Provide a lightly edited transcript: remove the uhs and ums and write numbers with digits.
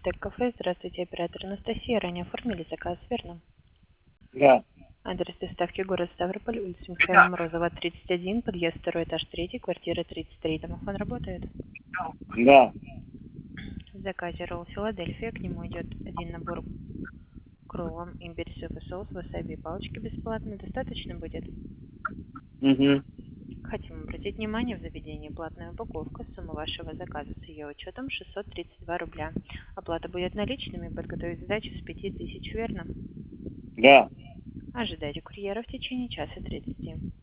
Стек Кафе. Здравствуйте, оператор Анастасия. Ранее оформили заказ, верно? Да. Адрес доставки город Ставрополь, улица Михаила Морозова, 31, подъезд 2, этаж 3, квартира 33. Домофон работает? Да. В заказе ролл Филадельфия, к нему идет один набор кроллом, имбирь, суп и соус, васаби и палочки бесплатно. Достаточно будет? Угу. Хотим обратить внимание, в заведении платная упаковка. Сумма вашего заказа с ее учетом 632 рубля. Оплата будет наличными, подготовить сдачу с 5000, верно? Да. Ожидайте курьера в течение часа 30.